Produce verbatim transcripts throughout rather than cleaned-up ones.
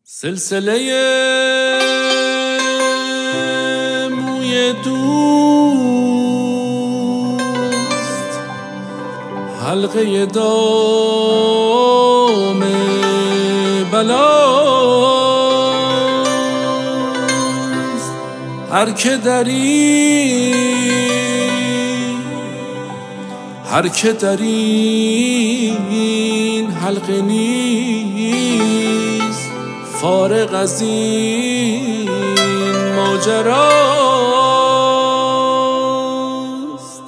سلسله موی دوست، حلقه دام بلاست. هر که در این هر که در این حلقه نیست، فارغ از این ماجراست.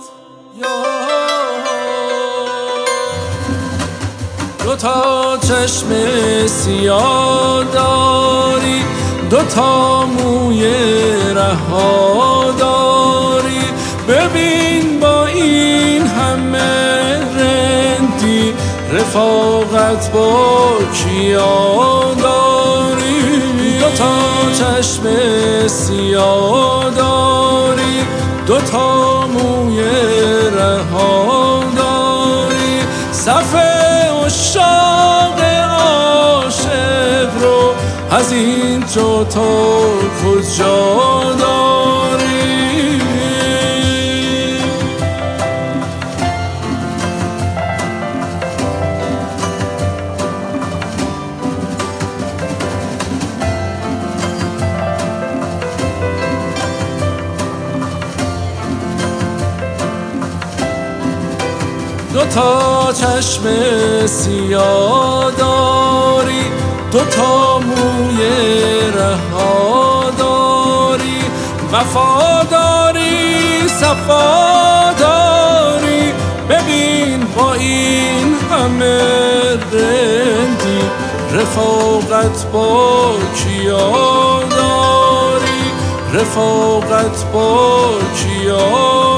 دو تا چشم سیاه داری، دو تا موی رها داری، ببین با این همه رندی رفاقت با کیا داری. دو تا چشم سیاه داری، دو تا موی رها داری، صف عشاق عاشق رو از این جو تا کجا داری؟ دو تا چشم سیاه داری، دو تا موی رها داری، وفاداری صفاداری، ببین با این همه رندی رفاقت با کیا داری؟ رفاقت با کیا